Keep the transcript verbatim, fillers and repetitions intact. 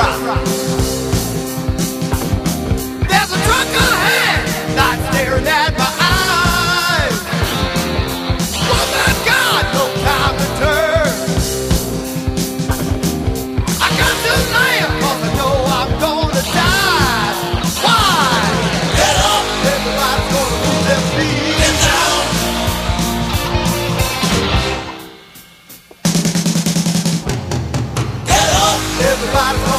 rock. There's a truck ahead, not staring at my eyes. Woman, I got no time to turn. I got to land, cause I know I'm gonna die. Why? Get up! Everybody's gonna move their feet. Get down! Get up! Everybody's gonna